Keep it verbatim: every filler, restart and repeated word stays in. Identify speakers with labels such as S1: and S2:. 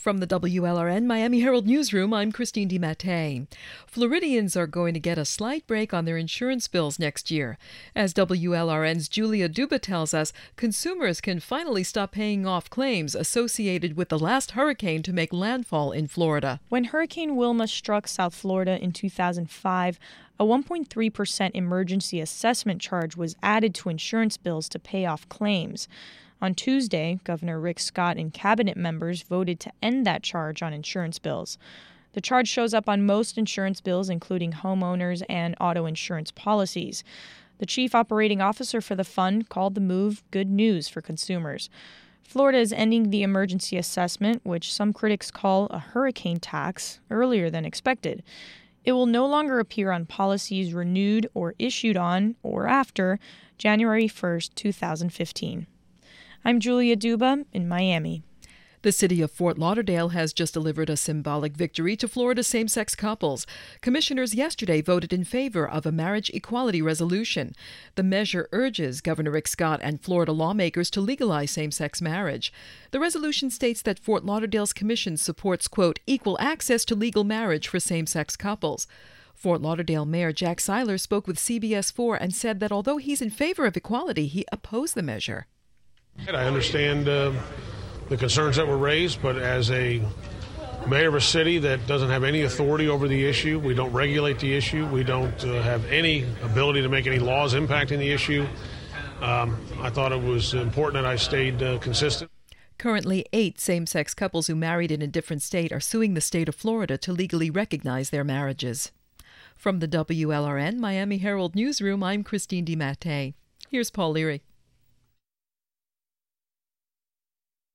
S1: From the W L R N Miami Herald Newsroom, I'm Christine DiMattei. Floridians are going to get a slight break on their insurance bills next year. As W L R N's Julia Duba tells us, consumers can finally stop paying off claims associated with the last hurricane to make landfall in Florida.
S2: When Hurricane Wilma struck South Florida in two thousand five, a one point three percent emergency assessment charge was added to insurance bills to pay off claims. On Tuesday, Governor Rick Scott and cabinet members voted to end that charge on insurance bills. The charge shows up on most insurance bills, including homeowners and auto insurance policies. The chief operating officer for the fund called the move good news for consumers. Florida is ending the emergency assessment, which some critics call a hurricane tax, earlier than expected. It will no longer appear on policies renewed or issued on or after January first, two thousand fifteen. I'm Julia Duba in Miami.
S1: The city of Fort Lauderdale has just delivered a symbolic victory to Florida same-sex couples. Commissioners yesterday voted in favor of a marriage equality resolution. The measure urges Governor Rick Scott and Florida lawmakers to legalize same-sex marriage. The resolution states that Fort Lauderdale's commission supports, quote, equal access to legal marriage for same-sex couples. Fort Lauderdale Mayor Jack Seiler spoke with C B S four and said that although he's in favor of equality, he opposed the measure.
S3: I understand uh, the concerns that were raised, but as a mayor of a city that doesn't have any authority over the issue, we don't regulate the issue, we don't uh, have any ability to make any laws impacting the issue, um, I thought it was important that I stayed uh, consistent.
S1: Currently, eight same-sex couples who married in a different state are suing the state of Florida to legally recognize their marriages. From the W L R N Miami Herald Newsroom, I'm Christine DiMattei. Here's Paul Leary.